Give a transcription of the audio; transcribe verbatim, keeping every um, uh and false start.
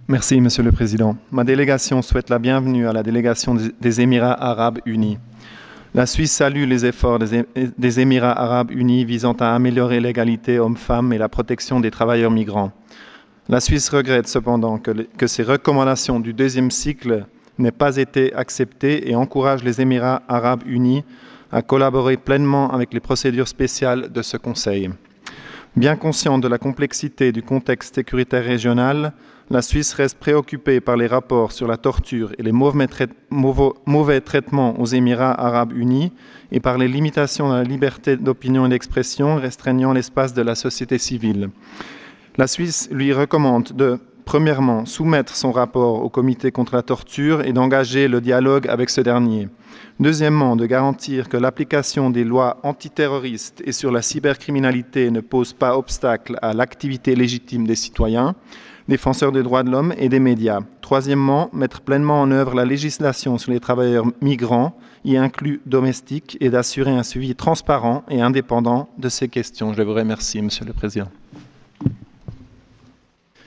Merci, Monsieur le Président. Ma délégation souhaite la bienvenue à la délégation des Émirats arabes unis. La Suisse salue les efforts des, des Émirats arabes unis visant à améliorer l'égalité hommes-femmes et la protection des travailleurs migrants. La Suisse regrette cependant que, que ces recommandations du deuxième cycle n'aient pas été acceptées et encourage les Émirats arabes unis à collaborer pleinement avec les procédures spéciales de ce Conseil. Bien consciente de la complexité du contexte sécuritaire régional, la Suisse reste préoccupée par les rapports sur la torture et les mauvais, trai mauvais traitements aux Émirats arabes unis et par les limitations à la liberté d'opinion et d'expression restreignant l'espace de la société civile. La Suisse lui recommande de, premièrement, soumettre son rapport au comité contre la torture et d'engager le dialogue avec ce dernier. Deuxièmement, de garantir que l'application des lois antiterroristes et sur la cybercriminalité ne pose pas obstacle à l'activité légitime des citoyens, défenseurs des droits de l'homme et des médias. Troisièmement, mettre pleinement en œuvre la législation sur les travailleurs migrants, y inclus domestiques, et d'assurer un suivi transparent et indépendant de ces questions. Je vous remercie, Monsieur le Président.